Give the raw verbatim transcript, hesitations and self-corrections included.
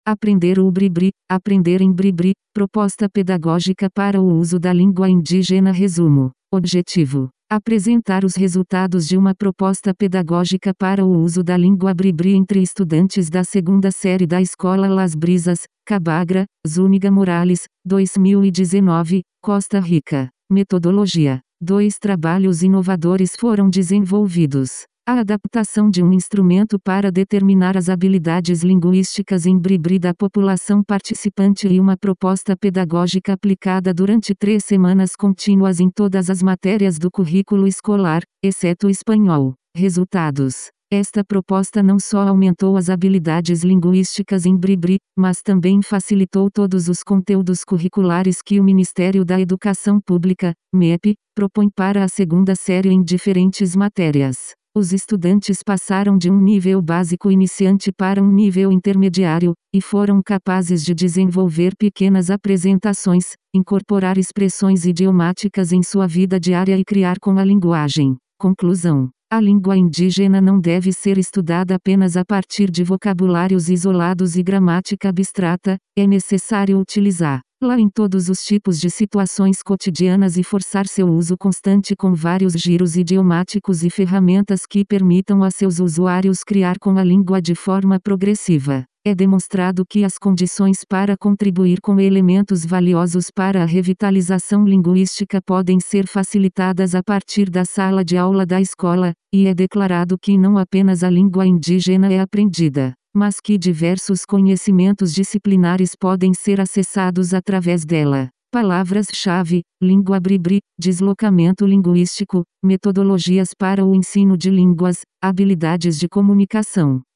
Aprender o Bribri, aprender em Bribri, proposta pedagógica para o uso da língua indígena. Resumo. Objetivo: apresentar os resultados de uma proposta pedagógica para o uso da língua Bribri entre estudantes da segunda série da Escola Las Brisas, Cabagra, Zúñiga Morales, dois mil e dezenove, Costa Rica. Metodologia: dois trabalhos inovadores foram desenvolvidos. A adaptação de um instrumento para determinar as habilidades linguísticas em Bribri da população participante e uma proposta pedagógica aplicada durante três semanas contínuas em todas as matérias do currículo escolar, exceto espanhol. Resultados: esta proposta não só aumentou as habilidades linguísticas em Bribri, mas também facilitou todos os conteúdos curriculares que o Ministério da Educação Pública, M E P, propõe para a segunda série em diferentes matérias. Os estudantes passaram de um nível básico iniciante para um nível intermediário, e foram capazes de desenvolver pequenas apresentações, incorporar expressões idiomáticas em sua vida diária e criar com a linguagem. Conclusão: a língua indígena não deve ser estudada apenas a partir de vocabulários isolados e gramática abstrata, é necessário utilizá-la em todos os tipos de situações cotidianas e forçar seu uso constante com vários giros idiomáticos e ferramentas que permitam a seus usuários criar com a língua de forma progressiva. É demonstrado que as condições para contribuir com elementos valiosos para a revitalização linguística podem ser facilitadas a partir da sala de aula da escola, e é declarado que não apenas a língua indígena é aprendida, mas que diversos conhecimentos disciplinares podem ser acessados através dela. Palavras-chave: língua Bribri, deslocamento linguístico, metodologias para o ensino de línguas, habilidades de comunicação.